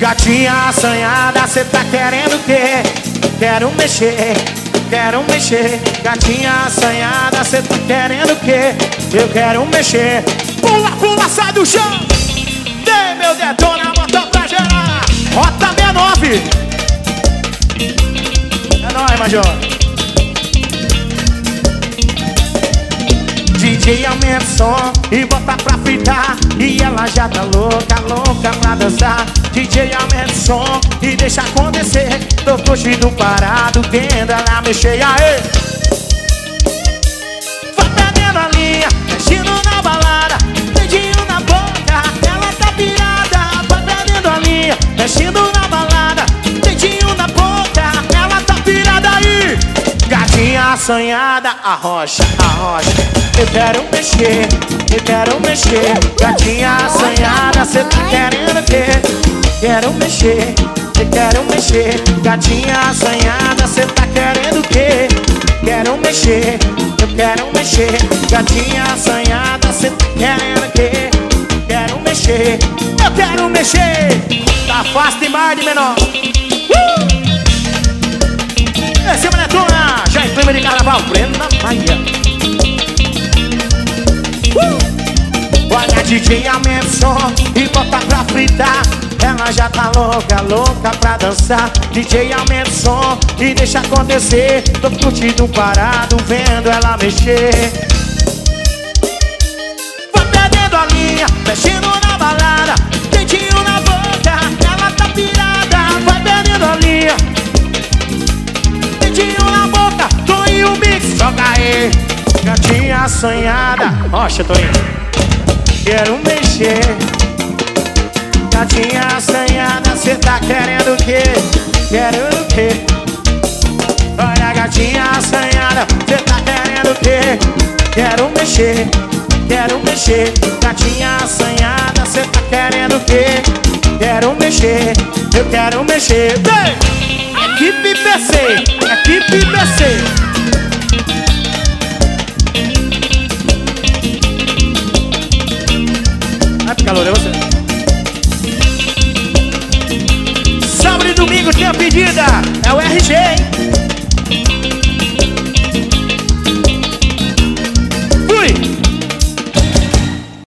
Gatinha assanhada, cê tá querendo o quê? Quero mexer, quero mexer. Gatinha assanhada, cê tá querendo o quê? Eu quero mexer. Pula, pula, sai do chão. Dê meu detona, bota pra gerar. Rota 69. É nóis, Major. DJ aumenta o som e bota pra fritar. E ela já tá louca, louca pra dançar. DJ aumenta o som e deixa acontecer. Tô curtindo parado, vendo ela mexer. Aê! Vai perdendo a linha, mexendo na balada. Dedinho na boca, ela tá pirada. Vai perdendo a linha, mexendo na balada. Dedinho na boca, ela tá pirada aí. Gatinha assanhada, arrocha, arrocha. Eu quero mexer, eu quero mexer. Gatinha assanhada, cê tá querendo o quê? Quero mexer, eu quero mexer. Gatinha assanhada, cê tá querendo o quê? Quero mexer, eu quero mexer. Gatinha assanhada, cê tá querendo o quê? Quero mexer, eu quero mexer. Tá fácil demais de menor. Esse maletona já em clima de carnaval, plena Bahia. Olha, DJ aumenta o som e bota pra fritar. Ela já tá louca, louca pra dançar. DJ aumenta o som e deixa acontecer. Tô curtindo parado, vendo ela mexer. Vai perdendo a linha, mexendo na balada. Dedinho na boca, ela tá pirada. Vai perdendo a linha, dedinho na boca. Tô em um mix, joga aí. Gatinha assanhada, rocha, tô indo. Quero mexer. Gatinha assanhada, cê tá querendo o quê? Quero o quê? Olha, gatinha assanhada, cê tá querendo o quê? Quero mexer, quero mexer. Gatinha assanhada, cê tá querendo o quê? Quero mexer, eu quero mexer. Vem! Equipe PC, equipe PC. Vai pro calor, é você. Sábado e domingo tem a pedida.